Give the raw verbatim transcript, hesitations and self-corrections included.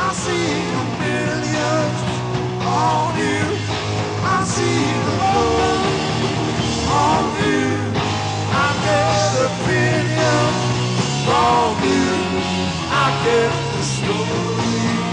see the millions on you. I see the love on you. I get opinion from you. I get the story.